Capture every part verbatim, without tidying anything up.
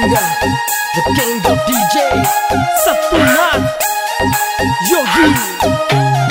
singer, the king of D J, Sattunath Yogi.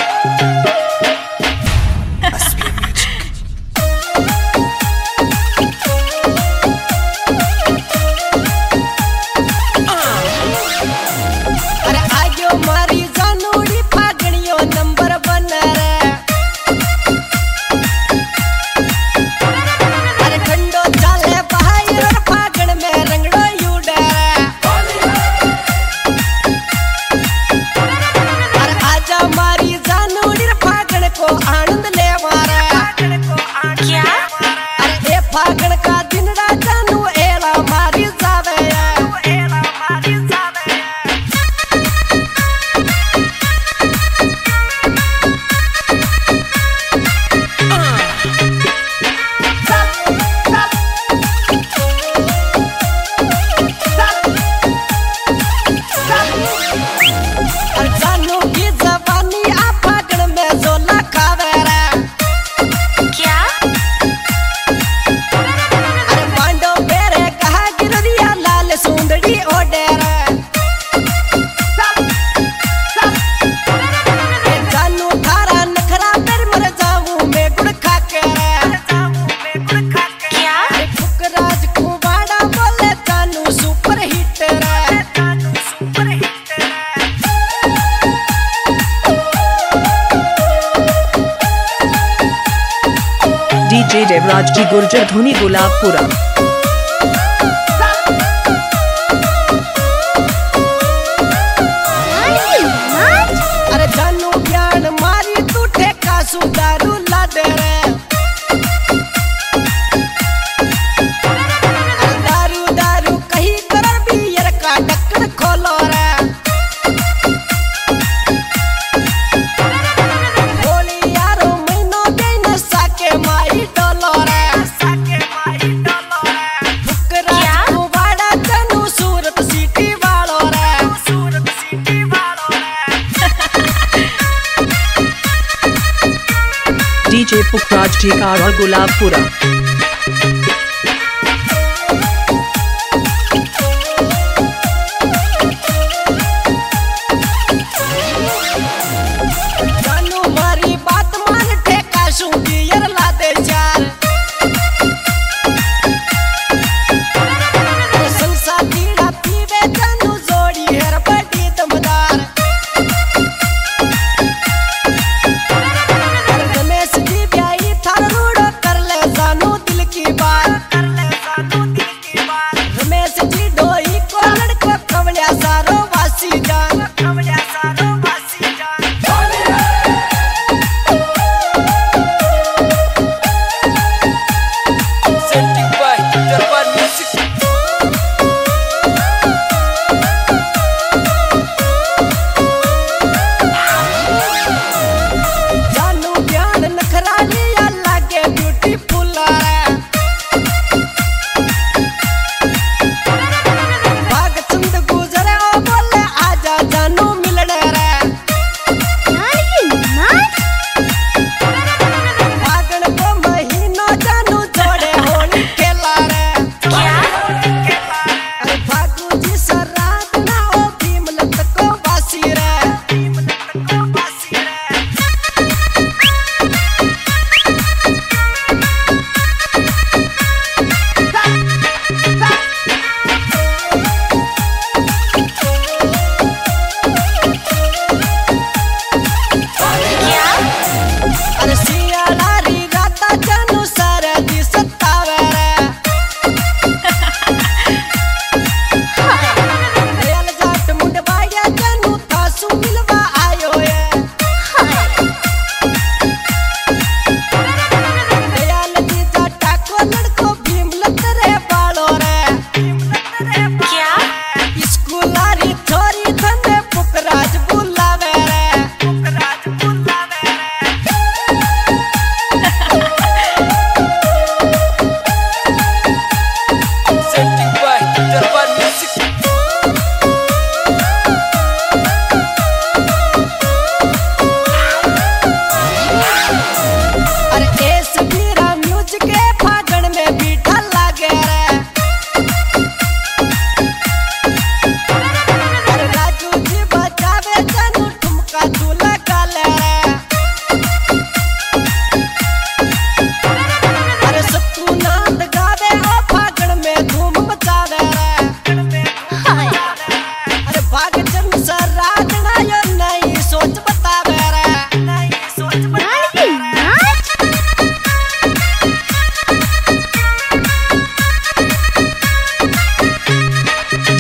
DJ Devraj की गुर्जर धुनी गुलाबपुरा। अरे जानू ज्ञान मारी तू ठेका सुधारू ला दे रे। दारू दारू कहीं कर बियर का ढक्कन खोलो रे। डीजे पुखराज ठेकार और गुलाबपुरा। जानू मारी बात मान ठेका शू बियर ला दे चार। संसा तीड़ा पीवे जानू जोड़ी हेर बड़ी दमदार।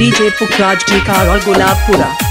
डीजे पुखराज टीकार और गुलाबपुरा।